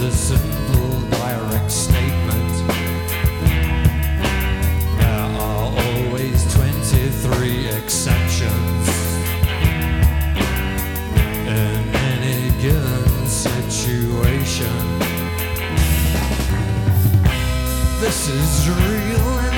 a simple direct statement. There are always 23 exceptions in any given situation. This is real.